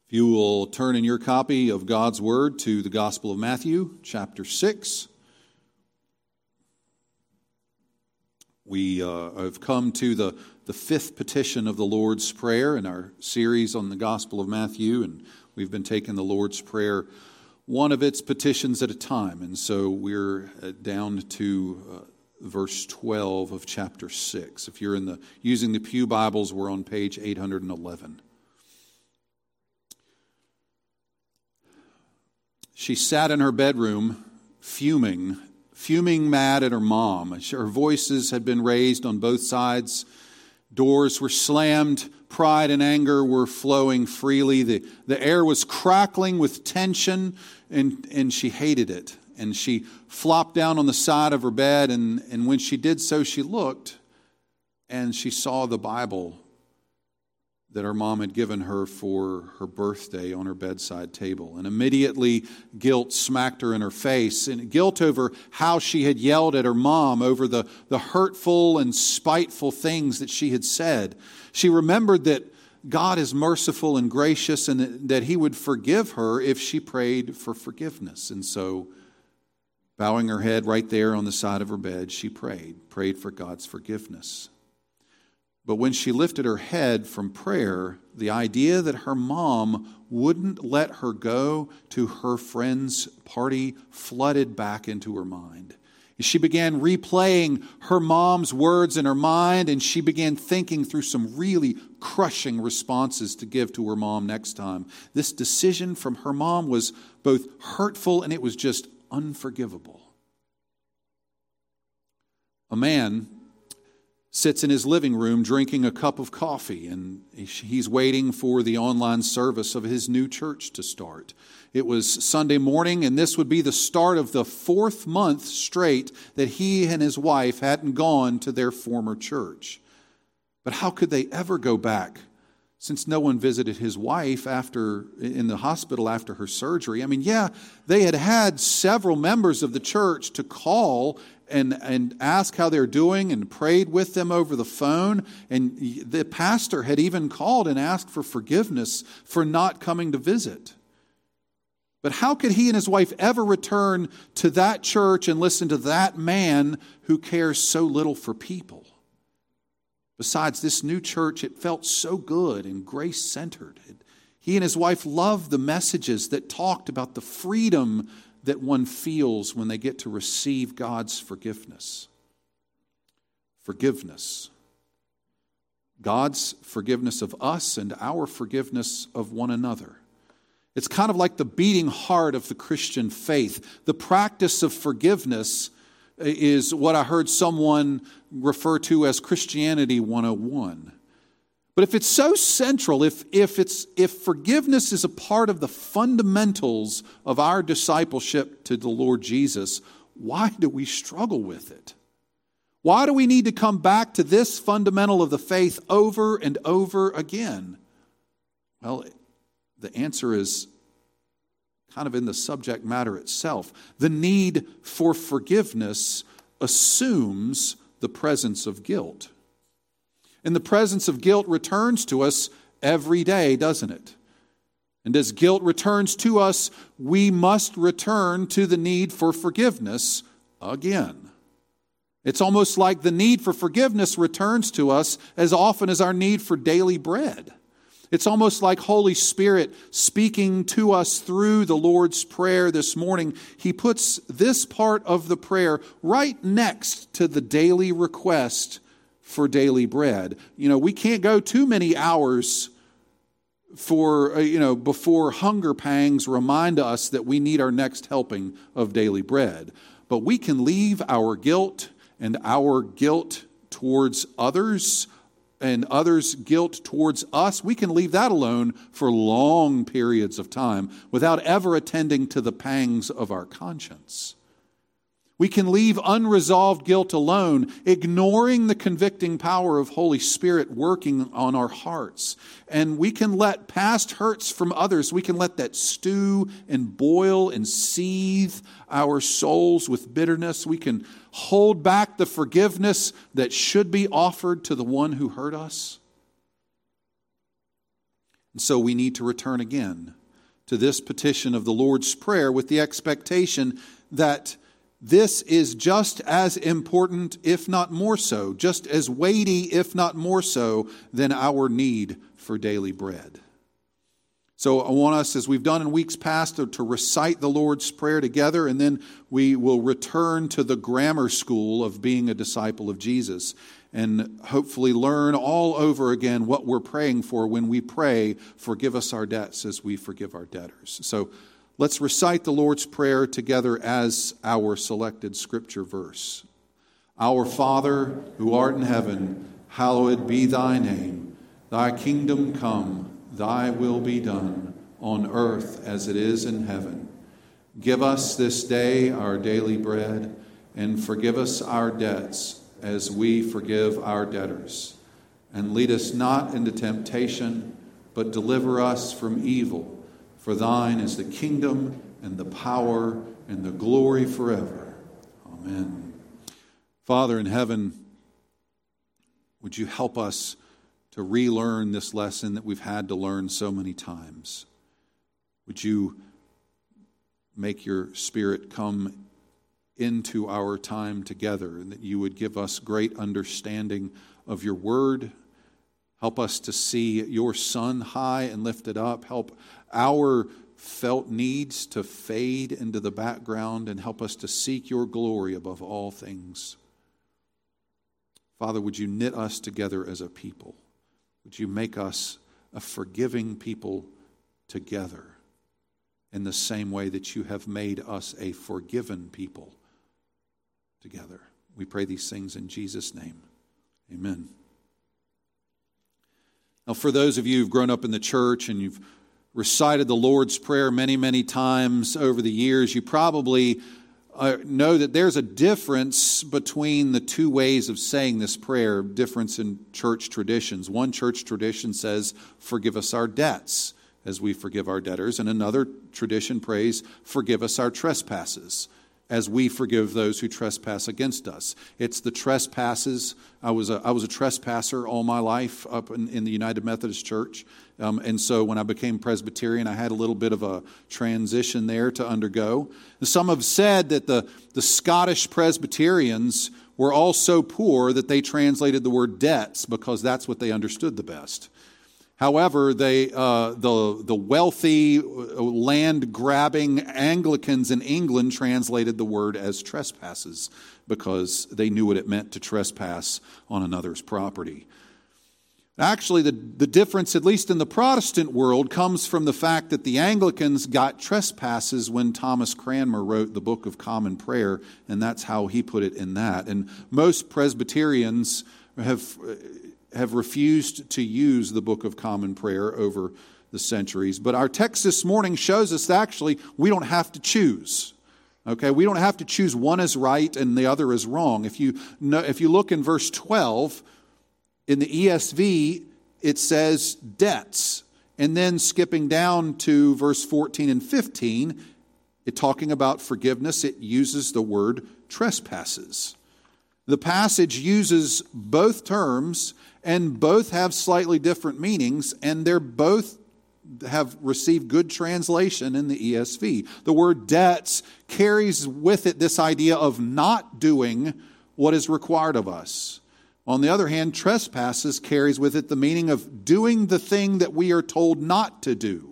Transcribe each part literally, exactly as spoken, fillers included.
If you will turn in your copy of God's Word to the Gospel of Matthew, chapter six. We uh, have come to the, the fifth petition of the Lord's Prayer in our series on the Gospel of Matthew, and we've been taking the Lord's Prayer one of its petitions at a time. And so we're down to uh, verse twelve of chapter six. If you're in the using the Pew Bibles, we're on page eight hundred eleven. She sat in her bedroom, fuming, fuming mad at her mom. Her voices had been raised on both sides. Doors were slammed. Pride and anger were flowing freely. The, the air was crackling with tension, and, and she hated it. And she flopped down on the side of her bed, and, and when she did so, she looked, and she saw the Bible that her mom had given her for her birthday on her bedside table. And immediately guilt smacked her in her face, and guilt over how she had yelled at her mom over the, the hurtful and spiteful things that she had said. She remembered that God is merciful and gracious, and that He would forgive her if she prayed for forgiveness. And so, bowing her head right there on the side of her bed, she prayed, prayed for God's forgiveness. But when she lifted her head from prayer, the idea that her mom wouldn't let her go to her friend's party flooded back into her mind. She began replaying her mom's words in her mind, and she began thinking through some really crushing responses to give to her mom next time. This decision from her mom was both hurtful and it was just unforgivable. A man sits in his living room drinking a cup of coffee, and he's waiting for the online service of his new church to start. It was Sunday morning, and this would be the start of the fourth month straight that he and his wife hadn't gone to their former church. But how could they ever go back, since no one visited his wife after in the hospital after her surgery? I mean, yeah, they had had several members of the church to call and, and ask how they're doing and prayed with them over the phone. And the pastor had even called and asked for forgiveness for not coming to visit. But how could he and his wife ever return to that church and listen to that man who cares so little for people? Besides, this new church, it felt so good and grace-centered. He and his wife loved the messages that talked about the freedom that one feels when they get to receive God's forgiveness. Forgiveness. God's forgiveness of us and our forgiveness of one another. It's kind of like the beating heart of the Christian faith. The practice of forgiveness is what I heard someone refer to as Christianity one oh one. But if it's so central, if if it's if forgiveness is a part of the fundamentals of our discipleship to the Lord Jesus, why do we struggle with it? Why do we need to come back to this fundamental of the faith over and over again? Well, the answer is kind of in the subject matter itself. The need for forgiveness assumes the presence of guilt. And the presence of guilt returns to us every day, doesn't it? And as guilt returns to us, we must return to the need for forgiveness again. It's almost like the need for forgiveness returns to us as often as our need for daily bread. It's almost like Holy Spirit speaking to us through the Lord's Prayer this morning. He puts this part of the prayer right next to the daily request for daily bread. You know, we can't go too many hours for, you know, before hunger pangs remind us that we need our next helping of daily bread. But we can leave our guilt and our guilt towards others and others' guilt towards us, we can leave that alone for long periods of time without ever attending to the pangs of our conscience. We can leave unresolved guilt alone, ignoring the convicting power of Holy Spirit working on our hearts. And we can let past hurts from others, we can let that stew and boil and seethe our souls with bitterness. We can hold back the forgiveness that should be offered to the one who hurt us. And so we need to return again to this petition of the Lord's Prayer with the expectation that this is just as important, if not more so, just as weighty, if not more so, than our need for daily bread. So I want us, as we've done in weeks past, to, to recite the Lord's Prayer together, and then we will return to the grammar school of being a disciple of Jesus and hopefully learn all over again what we're praying for when we pray, forgive us our debts as we forgive our debtors. So let's recite the Lord's Prayer together as our selected scripture verse. Our Father, who art in heaven, hallowed be thy name. Thy kingdom come. Thy will be done on earth as it is in heaven. Give us this day our daily bread, and forgive us our debts as we forgive our debtors. And lead us not into temptation, but deliver us from evil. For thine is the kingdom and the power and the glory forever. Amen. Father in heaven, would you help us to relearn this lesson that we've had to learn so many times? Would you make your Spirit come into our time together, and that you would give us great understanding of your word. Help us to see your Son high and lifted up. Help our felt needs to fade into the background, and help us to seek your glory above all things. Father, would you knit us together as a people? Would you make us a forgiving people together in the same way that you have made us a forgiven people together? We pray these things in Jesus' name. Amen. Now, for those of you who've grown up in the church and you've recited the Lord's Prayer many, many times over the years, you probably Uh, know that there's a difference between the two ways of saying this prayer, difference in church traditions. One church tradition says, forgive us our debts as we forgive our debtors. And another tradition prays, forgive us our trespasses as we forgive those who trespass against us. It's the trespasses. I was a, I was a trespasser all my life up in, in the United Methodist Church. Um, and so when I became Presbyterian, I had a little bit of a transition there to undergo. Some have said that the, the Scottish Presbyterians were all so poor that they translated the word debts because that's what they understood the best. However, they uh, the the wealthy, land-grabbing Anglicans in England translated the word as trespasses because they knew what it meant to trespass on another's property. Actually, the, the difference, at least in the Protestant world, comes from the fact that the Anglicans got trespasses when Thomas Cranmer wrote the Book of Common Prayer, and that's how he put it in that. And most Presbyterians have... have refused to use the Book of Common Prayer over the centuries. But our text this morning shows us that actually we don't have to choose. Okay, we don't have to choose one is right and the other is wrong. If you know, if you look in verse twelve, in the E S V, it says debts. And then skipping down to verse fourteen and fifteen, it talking about forgiveness, it uses the word trespasses. The passage uses both terms, and both have slightly different meanings, and they're both have received good translation in the E S V. The word debts carries with it this idea of not doing what is required of us. On the other hand, trespasses carries with it the meaning of doing the thing that we are told not to do.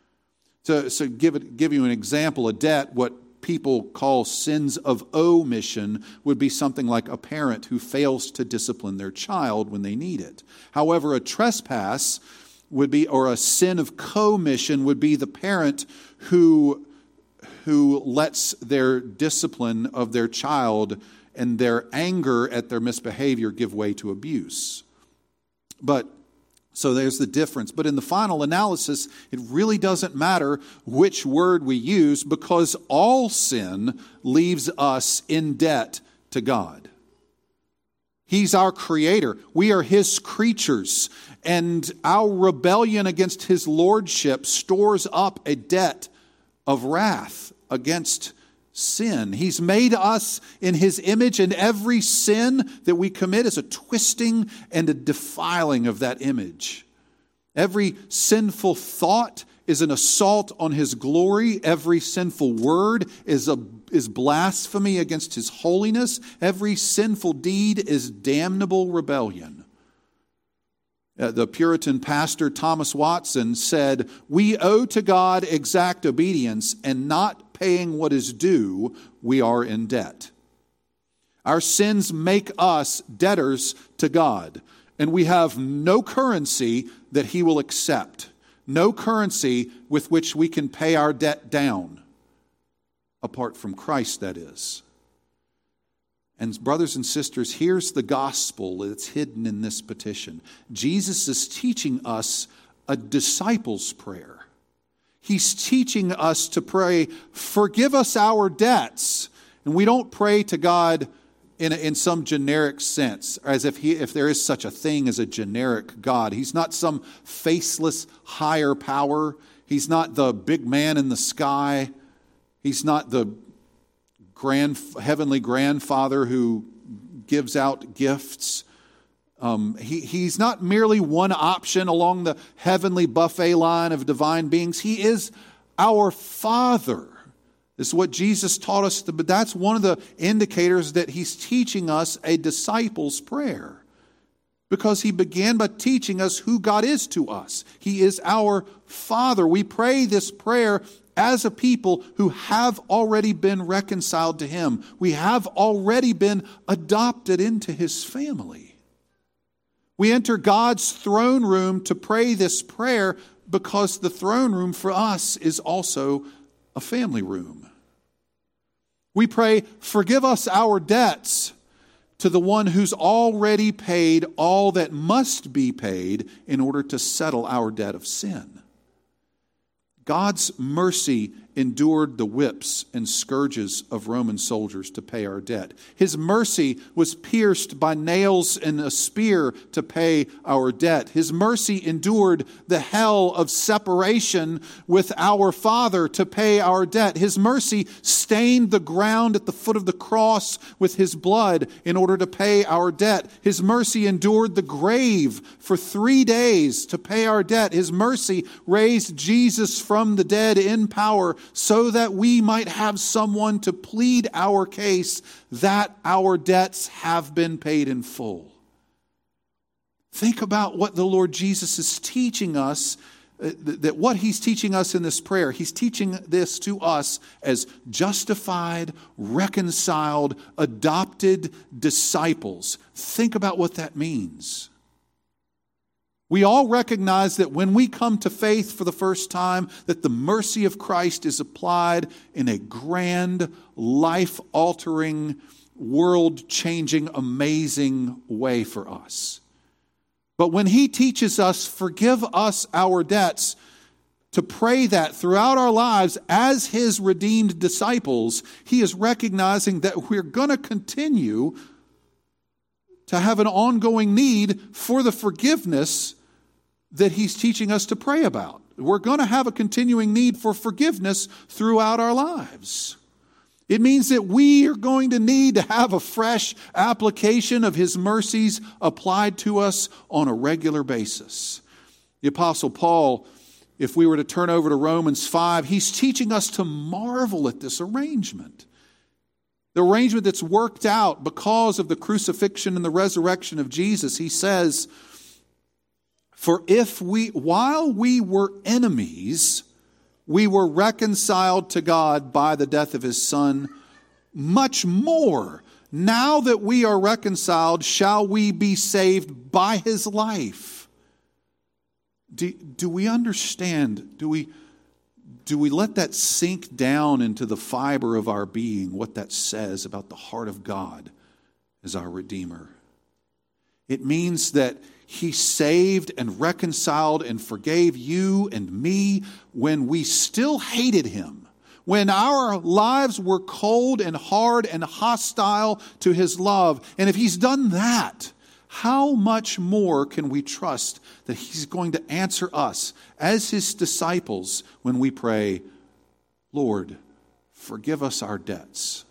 So, so give it, give you an example, a debt, what people call sins of omission would be something like a parent who fails to discipline their child when they need it. However, a trespass would be, or a sin of commission would be the parent who, who lets their discipline of their child and their anger at their misbehavior give way to abuse. But So there's the difference. But in the final analysis, it really doesn't matter which word we use because all sin leaves us in debt to God. He's our creator. We are his creatures. And our rebellion against his lordship stores up a debt of wrath against sin. He's made us in his image, and every sin that we commit is a twisting and a defiling of that image. Every sinful thought is an assault on His glory. Every sinful word is a is blasphemy against His holiness. Every sinful deed is damnable rebellion. Uh, the Puritan pastor Thomas Watson said, "We owe to God exact obedience, and not paying what is due, we are in debt." Our sins make us debtors to God, and we have no currency that He will accept. No currency with which we can pay our debt down. Apart from Christ, that is. And brothers and sisters, here's the gospel that's hidden in this petition. Jesus is teaching us a disciples' prayer. He's teaching us to pray, "Forgive us our debts." And we don't pray to God in, a, in some generic sense, as if he, if there is such a thing as a generic God. He's not some faceless higher power. He's not the big man in the sky. He's not the grand heavenly grandfather who gives out gifts. Um, he, he's not merely one option along the heavenly buffet line of divine beings. He is our Father. This is what Jesus taught us, but that's one of the indicators that He's teaching us a disciples' prayer. Because He began by teaching us who God is to us. He is our Father. We pray this prayer as a people who have already been reconciled to Him. We have already been adopted into His family. We enter God's throne room to pray this prayer because the throne room for us is also a family room. We pray, "Forgive us our debts," to the one who's already paid all that must be paid in order to settle our debt of sin. God's mercy endured the whips and scourges of Roman soldiers to pay our debt. His mercy was pierced by nails and a spear to pay our debt. His mercy endured the hell of separation with our Father to pay our debt. His mercy stained the ground at the foot of the cross with His blood in order to pay our debt. His mercy endured the grave for three days to pay our debt. His mercy raised Jesus from the dead in power so that we might have someone to plead our case that our debts have been paid in full. Think about what the Lord Jesus is teaching us, uh, that what He's teaching us in this prayer. He's teaching this to us as justified, reconciled, adopted disciples. Think about what that means. We all recognize that when we come to faith for the first time, that the mercy of Christ is applied in a grand, life-altering, world-changing, amazing way for us. But when He teaches us, "Forgive us our debts," to pray that throughout our lives as His redeemed disciples, He is recognizing that we're going to continue to have an ongoing need for the forgiveness that He's teaching us to pray about. We're going to have a continuing need for forgiveness throughout our lives. It means that we are going to need to have a fresh application of His mercies applied to us on a regular basis. The Apostle Paul, if we were to turn over to Romans five, he's teaching us to marvel at this arrangement. The arrangement that's worked out because of the crucifixion and the resurrection of Jesus. He says, "For if we, while we were enemies, we were reconciled to God by the death of His Son, much more, now that we are reconciled, shall we be saved by His life." Do, do we understand? Do we, do we let that sink down into the fiber of our being, what that says about the heart of God as our Redeemer? It means that He saved and reconciled and forgave you and me when we still hated Him. When our lives were cold and hard and hostile to His love. And if He's done that, how much more can we trust that He's going to answer us as His disciples when we pray, "Lord, forgive us our debts"?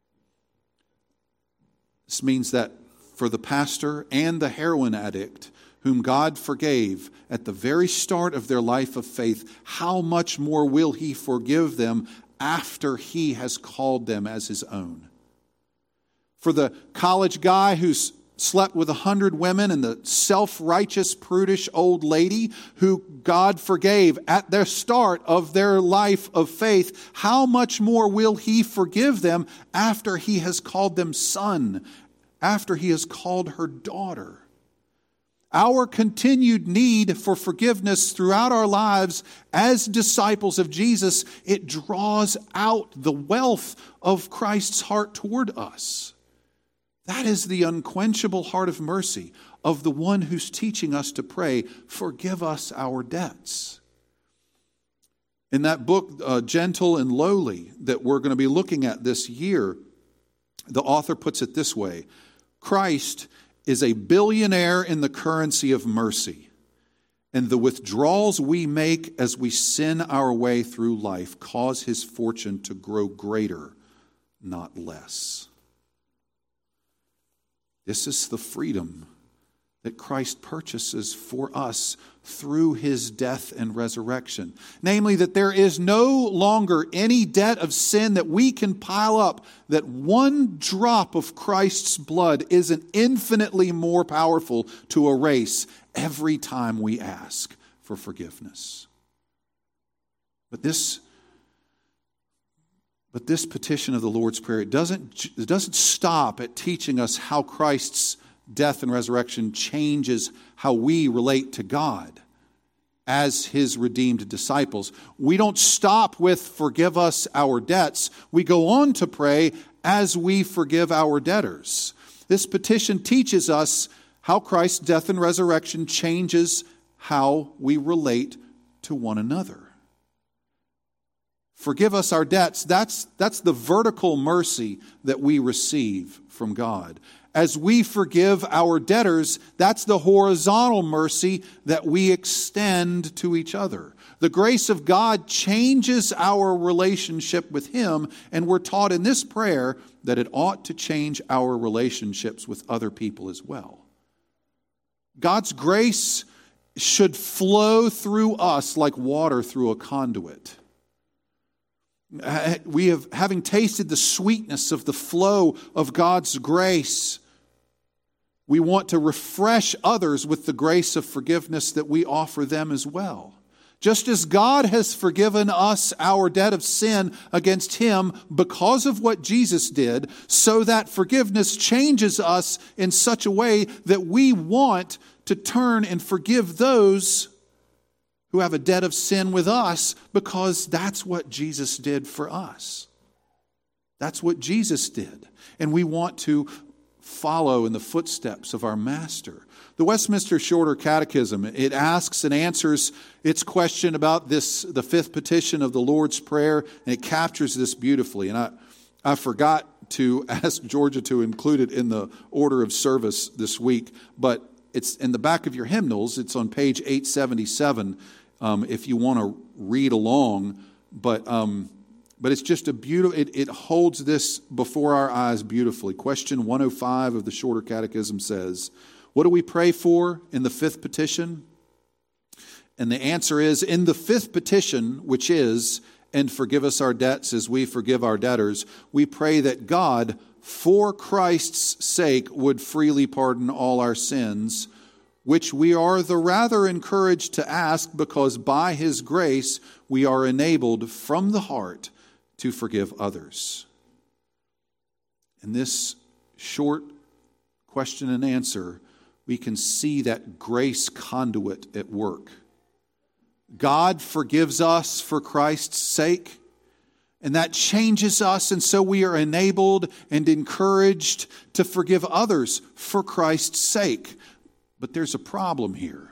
This means that for the pastor and the heroin addict whom God forgave at the very start of their life of faith, how much more will He forgive them after He has called them as His own? For the college guy who's slept with a hundred women and the self-righteous, prudish old lady who God forgave at their start of their life of faith, how much more will He forgive them after He has called them son, after He has called her daughter? Our continued need for forgiveness throughout our lives as disciples of Jesus, it draws out the wealth of Christ's heart toward us. That is the unquenchable heart of mercy of the one who's teaching us to pray, forgive us our debts. In that book, uh, Gentle and Lowly, that we're going to be looking at this year, the author puts it this way: Christ is a billionaire in the currency of mercy, and the withdrawals we make as we sin our way through life cause His fortune to grow greater, not less. This is the freedom that Christ purchases for us through His death and resurrection. Namely, that there is no longer any debt of sin that we can pile up, that one drop of Christ's blood isn't infinitely more powerful to erase every time we ask for forgiveness. But this But this petition of the Lord's Prayer, it doesn't, it doesn't stop at teaching us how Christ's death and resurrection changes how we relate to God as His redeemed disciples. We don't stop with forgive us our debts. We go on to pray as we forgive our debtors. This petition teaches us how Christ's death and resurrection changes how we relate to one another. Forgive us our debts. That's, that's the vertical mercy that we receive from God. As we forgive our debtors, that's the horizontal mercy that we extend to each other. The grace of God changes our relationship with Him, and we're taught in this prayer that it ought to change our relationships with other people as well. God's grace should flow through us like water through a conduit. We have, having tasted the sweetness of the flow of God's grace, we want to refresh others with the grace of forgiveness that we offer them as well. Just as God has forgiven us our debt of sin against Him because of what Jesus did, so that forgiveness changes us in such a way that we want to turn and forgive those who have a debt of sin with us, because that's what Jesus did for us. That's what Jesus did. And we want to follow in the footsteps of our Master. The Westminster Shorter Catechism, it asks and answers its question about this, the fifth petition of the Lord's Prayer, and it captures this beautifully. And I, I forgot to ask Georgia to include it in the order of service this week, but it's in the back of your hymnals. It's on page eight seventy-seven. Um, if you want to read along, but um, but it's just a beautiful, it, it holds this before our eyes beautifully. Question one oh five of the Shorter Catechism says, what do we pray for in the fifth petition? And the answer is, in the fifth petition, which is, and forgive us our debts as we forgive our debtors, we pray that God, for Christ's sake, would freely pardon all our sins, which we are the rather encouraged to ask because by His grace we are enabled from the heart to forgive others. In this short question and answer, we can see that grace conduit at work. God forgives us for Christ's sake, and that changes us, and so we are enabled and encouraged to forgive others for Christ's sake. But there's a problem here.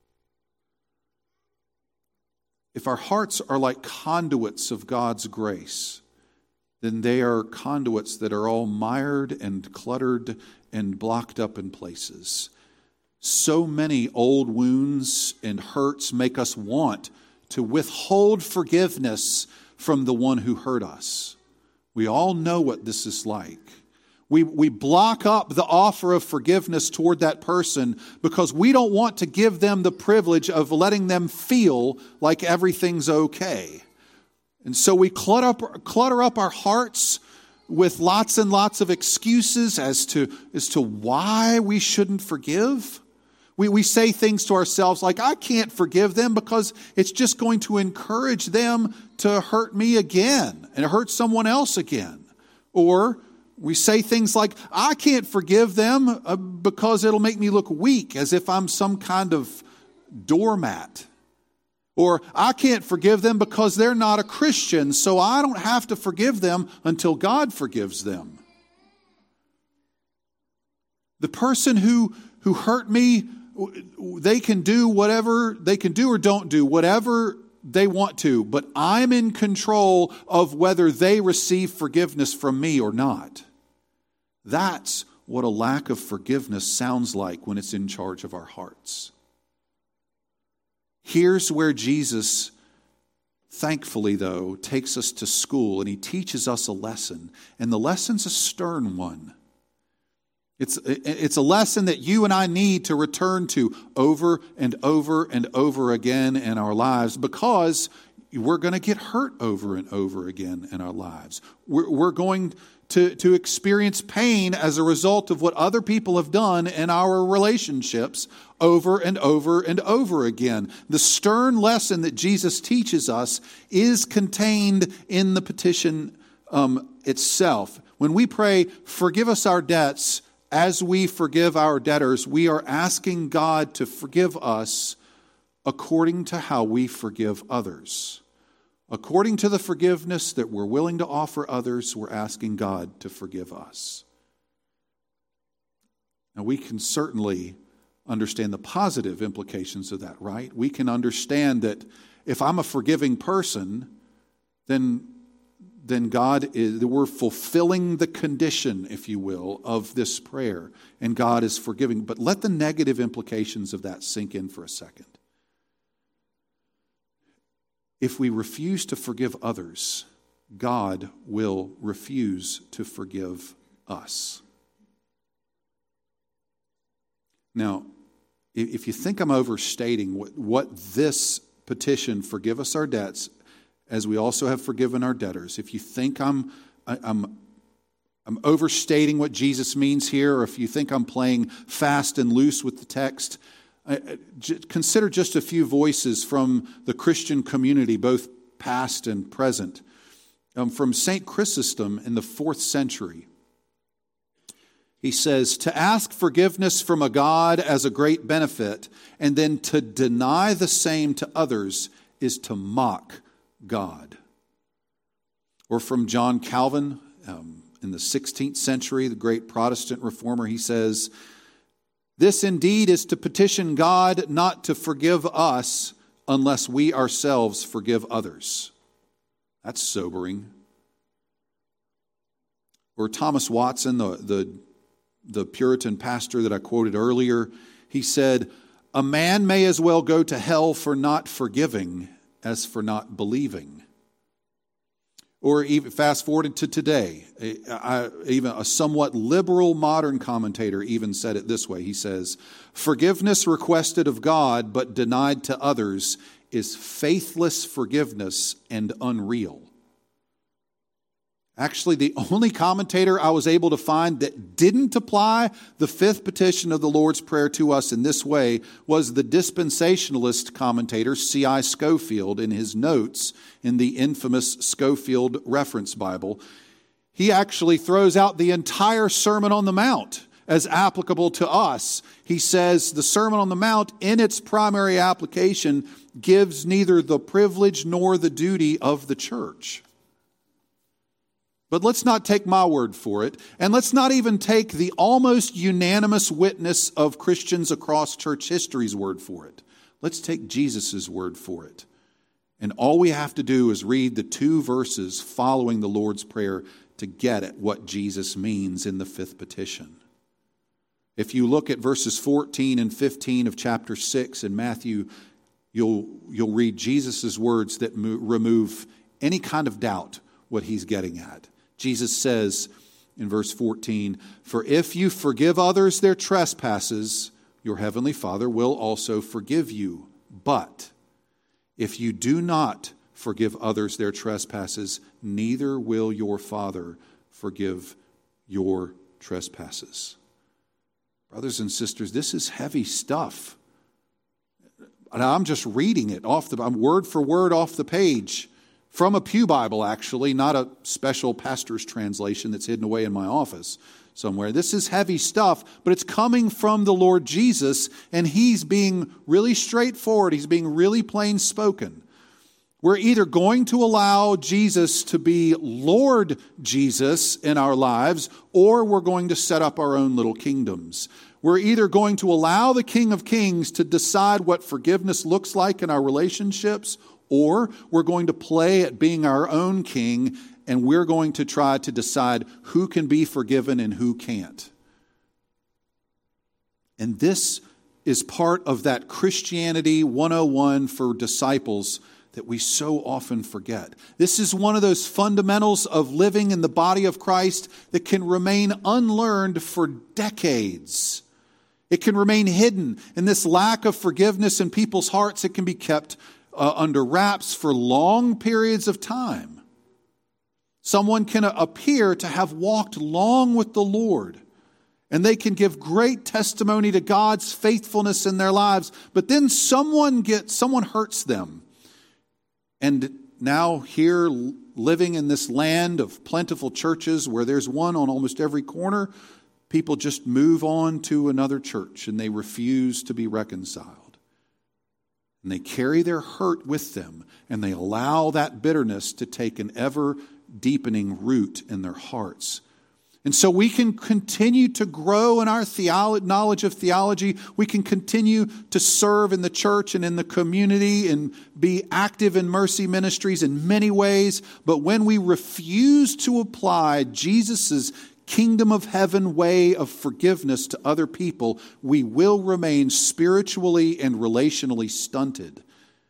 If our hearts are like conduits of God's grace, then they are conduits that are all mired and cluttered and blocked up in places. So many old wounds and hurts make us want to withhold forgiveness from the one who hurt us. We all know what this is like. We, we block up the offer of forgiveness toward that person because we don't want to give them the privilege of letting them feel like everything's okay. And so we clutter up, clutter up our hearts with lots and lots of excuses as to, as to why we shouldn't forgive. We, we say things to ourselves like, I can't forgive them because it's just going to encourage them to hurt me again and hurt someone else again. Or we say things like, I can't forgive them because it'll make me look weak, as if I'm some kind of doormat. Or I can't forgive them because they're not a Christian, so I don't have to forgive them until God forgives them. The person who, who hurt me, they can do whatever they can do or don't do, whatever they want to, but I'm in control of whether they receive forgiveness from me or not. That's what a lack of forgiveness sounds like when it's in charge of our hearts. Here's where Jesus, thankfully though, takes us to school and he teaches us a lesson. And the lesson's a stern one. It's, it's a lesson that you and I need to return to over and over and over again in our lives, because we're going to get hurt over and over again in our lives. We're, we're going to, to experience pain as a result of what other people have done in our relationships over and over and over again. The stern lesson that Jesus teaches us is contained in the petition um, itself. When we pray, forgive us our debts as we forgive our debtors, we are asking God to forgive us according to how we forgive others. According to the forgiveness that we're willing to offer others, we're asking God to forgive us. Now, we can certainly understand the positive implications of that, right? We can understand that if I'm a forgiving person, then, then God is, we're fulfilling the condition, if you will, of this prayer, and God is forgiving. But let the negative implications of that sink in for a second. If we refuse to forgive others, God will refuse to forgive us. Now, if you think I'm overstating what, what this petition, forgive us our debts, as we also have forgiven our debtors, if you think I'm, I'm, I'm overstating what Jesus means here, or if you think I'm playing fast and loose with the text, consider just a few voices from the Christian community, both past and present. Um, from Saint Chrysostom in the fourth century. He says, to ask forgiveness from a God as a great benefit, and then to deny the same to others, is to mock God. Or from John Calvin um, in the sixteenth century, the great Protestant reformer, he says, this indeed is to petition God not to forgive us unless we ourselves forgive others. That's sobering. Or Thomas Watson, the, the, the Puritan pastor that I quoted earlier, he said, a man may as well go to hell for not forgiving as for not believing. Or even fast forward to today, I, even a somewhat liberal modern commentator even said it this way. He says, forgiveness requested of God but denied to others is faithless forgiveness and unreal. Actually, the only commentator I was able to find that didn't apply the fifth petition of the Lord's Prayer to us in this way was the dispensationalist commentator C I Scofield in his notes in the infamous Scofield Reference Bible. He actually throws out the entire Sermon on the Mount as applicable to us. He says the Sermon on the Mount, in its primary application, gives neither the privilege nor the duty of the church. But let's not take my word for it, and let's not even take the almost unanimous witness of Christians across church history's word for it. Let's take Jesus' word for it. And all we have to do is read the two verses following the Lord's Prayer to get at what Jesus means in the fifth petition. If you look at verses fourteen and fifteen of chapter six in Matthew, you'll, you'll read Jesus' words that mo- remove any kind of doubt what he's getting at. Jesus says in verse fourteen, "For if you forgive others their trespasses, your heavenly Father will also forgive you. But if you do not forgive others their trespasses, neither will your Father forgive your trespasses." Brothers and sisters, this is heavy stuff. And I'm just reading it off the I'm word for word off the page from a Pew Bible, actually, not a special pastor's translation that's hidden away in my office somewhere. This is heavy stuff, but it's coming from the Lord Jesus, and he's being really straightforward. He's being really plain spoken. We're either going to allow Jesus to be Lord Jesus in our lives, or we're going to set up our own little kingdoms. We're either going to allow the King of Kings to decide what forgiveness looks like in our relationships, or we're going to play at being our own king, and we're going to try to decide who can be forgiven and who can't. And this is part of that Christianity one oh one for disciples that we so often forget. This is one of those fundamentals of living in the body of Christ that can remain unlearned for decades. It can remain hidden. And this lack of forgiveness in people's hearts, it can be kept uh, under wraps for long periods of time. Someone can appear to have walked long with the Lord, and they can give great testimony to God's faithfulness in their lives, but then someone gets, someone hurts them. And now here, living in this land of plentiful churches where there's one on almost every corner, people just move on to another church and they refuse to be reconciled. And they carry their hurt with them, and they allow that bitterness to take an ever deepening root in their hearts. And so we can continue to grow in our theolo- knowledge of theology. We can continue to serve in the church and in the community and be active in mercy ministries in many ways. But when we refuse to apply Jesus' kingdom of heaven way of forgiveness to other people, we will remain spiritually and relationally stunted.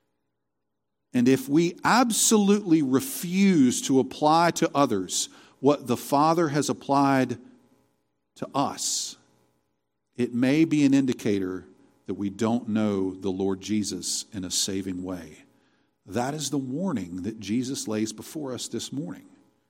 And if we absolutely refuse to apply to others what the Father has applied to us, it may be an indicator that we don't know the Lord Jesus in a saving way. That is the warning that Jesus lays before us this morning.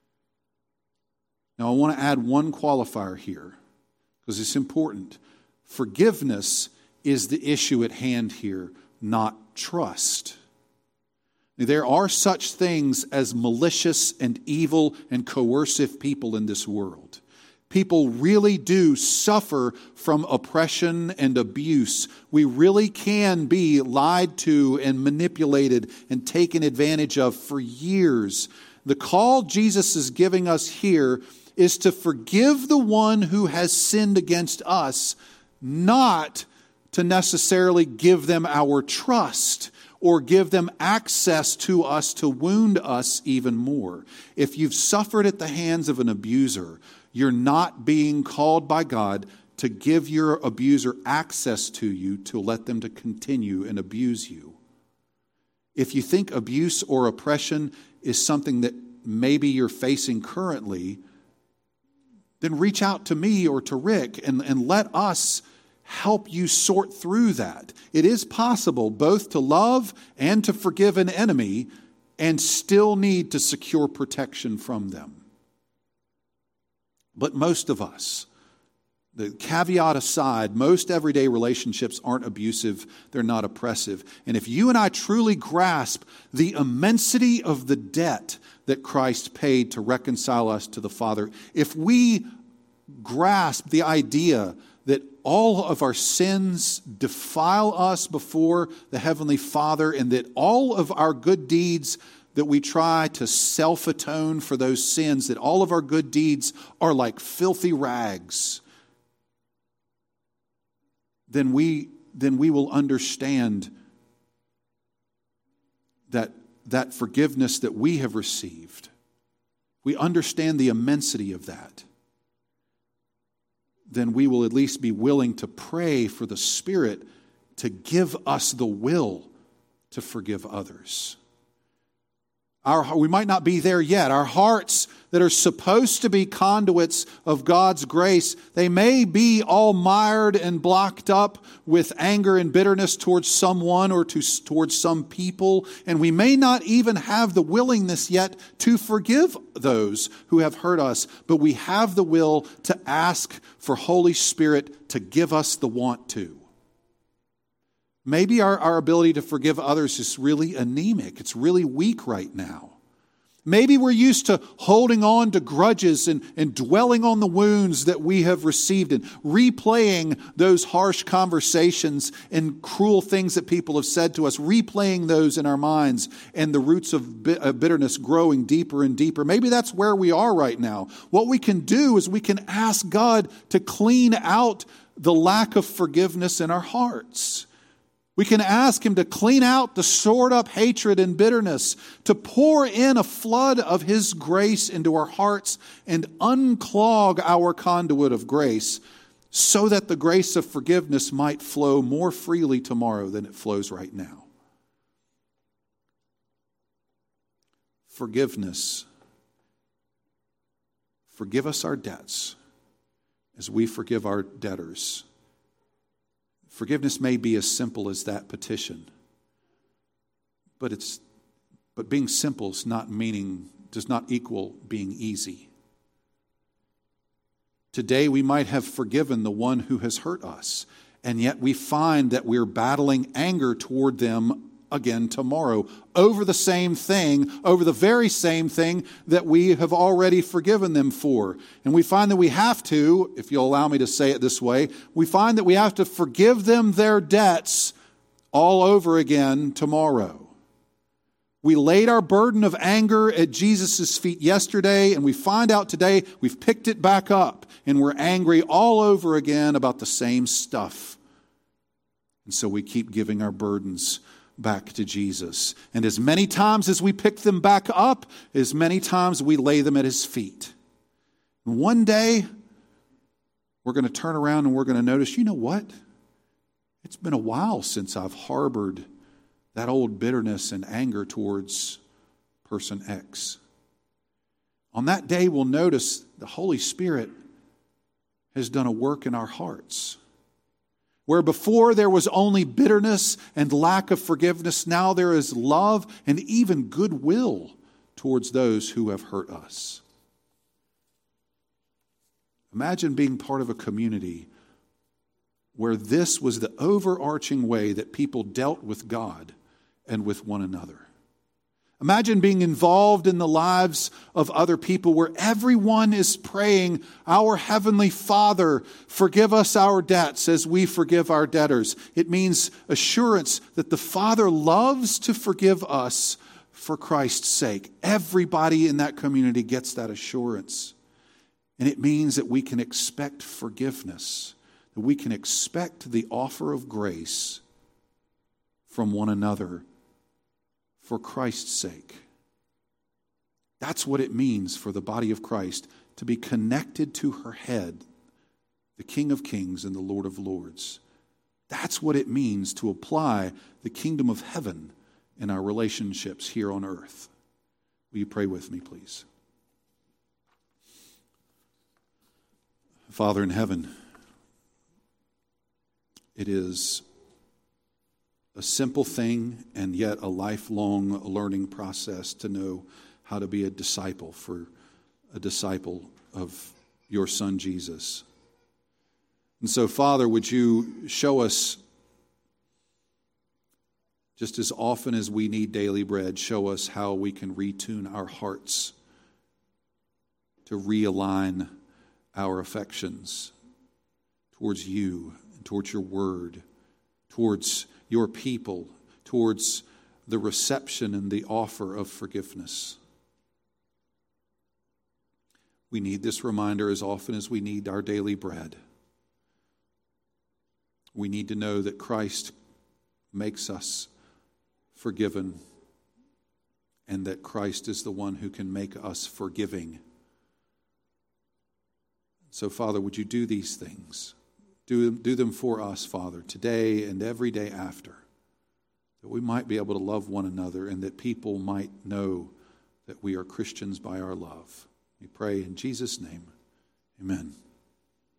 Now, I want to add one qualifier here because it's important. Forgiveness is the issue at hand here, not trust. There are such things as malicious and evil and coercive people in this world. People really do suffer from oppression and abuse. We really can be lied to and manipulated and taken advantage of for years. The call Jesus is giving us here is to forgive the one who has sinned against us, not to necessarily give them our trust or give them access to us to wound us even more. If you've suffered at the hands of an abuser, you're not being called by God to give your abuser access to you to let them to continue and abuse you. If you think abuse or oppression is something that maybe you're facing currently, then reach out to me or to Rick and, and let us help you sort through that. It is possible both to love and to forgive an enemy and still need to secure protection from them. But most of us, the caveat aside, most everyday relationships aren't abusive, they're not oppressive. And if you and I truly grasp the immensity of the debt that Christ paid to reconcile us to the Father, if we grasp the idea that all of our sins defile us before the Heavenly Father, and that all of our good deeds that we try to self-atone for those sins, that all of our good deeds are like filthy rags, then we, then we will understand that, that forgiveness that we have received. We understand the immensity of that. Then we will at least be willing to pray for the Spirit to give us the will to forgive others. Our, we might not be there yet. Our hearts that are supposed to be conduits of God's grace, they may be all mired and blocked up with anger and bitterness towards someone or to, towards some people. And we may not even have the willingness yet to forgive those who have hurt us. But we have the will to ask for Holy Spirit to give us the want to. Maybe our, our ability to forgive others is really anemic. It's really weak right now. Maybe we're used to holding on to grudges and, and dwelling on the wounds that we have received and replaying those harsh conversations and cruel things that people have said to us, replaying those in our minds and the roots of bitterness growing deeper and deeper. Maybe that's where we are right now. What we can do is we can ask God to clean out the lack of forgiveness in our hearts. We can ask Him to clean out the stored up hatred and bitterness, to pour in a flood of His grace into our hearts and unclog our conduit of grace so that the grace of forgiveness might flow more freely tomorrow than it flows right now. Forgiveness. Forgive us our debts as we forgive our debtors. Forgiveness may be as simple as that petition, but it's but being simple is not meaning does not equal being easy. Today we might have forgiven the one who has hurt us, and yet we find that we're battling anger toward them again tomorrow over the same thing, over the very same thing that we have already forgiven them for. And we find that we have to, if you'll allow me to say it this way, we find that we have to forgive them their debts all over again tomorrow. We laid our burden of anger at Jesus' feet yesterday, and we find out today we've picked it back up, and we're angry all over again about the same stuff. And so we keep giving our burdens back to Jesus. And as many times as we pick them back up, as many times we lay them at His feet. And one day, we're going to turn around and we're going to notice, you know what? It's been a while since I've harbored that old bitterness and anger towards person X. On that day, we'll notice the Holy Spirit has done a work in our hearts. Where before there was only bitterness and lack of forgiveness, now there is love and even goodwill towards those who have hurt us. Imagine being part of a community where this was the overarching way that people dealt with God and with one another. Imagine being involved in the lives of other people where everyone is praying, "Our Heavenly Father, forgive us our debts as we forgive our debtors." It means assurance that the Father loves to forgive us for Christ's sake. Everybody in that community gets that assurance. And it means that we can expect forgiveness, that we can expect the offer of grace from one another for Christ's sake. That's what it means for the body of Christ to be connected to her head, the King of Kings and the Lord of Lords. That's what it means to apply the kingdom of heaven in our relationships here on earth. Will you pray with me, please? Father in heaven, it is a simple thing and yet a lifelong learning process to know how to be a disciple for a disciple of your Son Jesus. And so, Father, would you show us, just as often as we need daily bread, show us how we can retune our hearts to realign our affections towards you, and towards your word, towards your people, towards the reception and the offer of forgiveness. We need this reminder as often as we need our daily bread. We need to know that Christ makes us forgiven and that Christ is the one who can make us forgiving. So, Father, would you do these things? Do, do them for us, Father, today and every day after, that we might be able to love one another and that people might know that we are Christians by our love. We pray in Jesus' name. Amen.